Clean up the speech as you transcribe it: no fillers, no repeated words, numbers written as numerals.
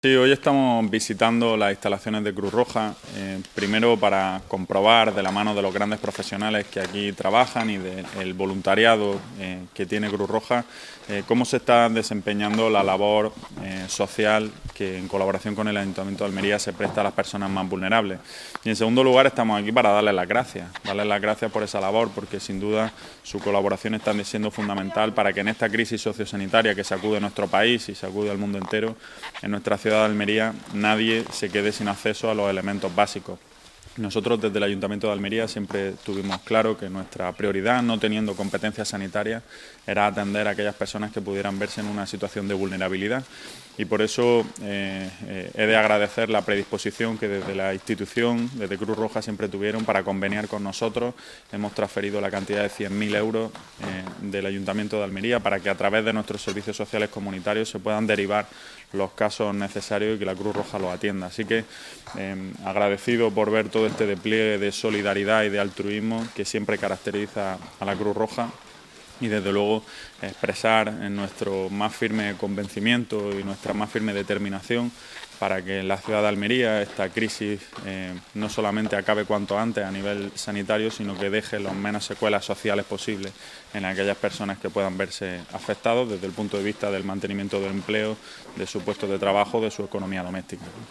Sí, hoy estamos visitando las instalaciones de Cruz Roja, primero para comprobar de la mano de los grandes profesionales que aquí trabajan y del voluntariado que tiene Cruz Roja, cómo se está desempeñando la labor social que en colaboración con el Ayuntamiento de Almería se presta a las personas más vulnerables. Y en segundo lugar estamos aquí para darles las gracias por esa labor, porque sin duda su colaboración está siendo fundamental para que en esta crisis sociosanitaria que sacude nuestro país y sacude al mundo entero, en nuestra ciudad de Almería nadie se quede sin acceso a los elementos básicos. Nosotros desde el Ayuntamiento de Almería siempre tuvimos claro que nuestra prioridad, no teniendo competencias sanitarias, era atender a aquellas personas que pudieran verse en una situación de vulnerabilidad. Y por eso he de agradecer la predisposición que desde la institución, desde Cruz Roja, siempre tuvieron para conveniar con nosotros. Hemos transferido la cantidad de 100.000 euros del Ayuntamiento de Almería para que a través de nuestros servicios sociales comunitarios se puedan derivar los casos necesarios y que la Cruz Roja los atienda. Así que agradecido por ver todo este despliegue de solidaridad y de altruismo que siempre caracteriza a la Cruz Roja, y desde luego expresar en nuestro más firme convencimiento y nuestra más firme determinación para que en la ciudad de Almería esta crisis no solamente acabe cuanto antes a nivel sanitario, sino que deje las menos secuelas sociales posibles en aquellas personas que puedan verse afectados desde el punto de vista del mantenimiento del empleo, de su puesto de trabajo, de su economía doméstica.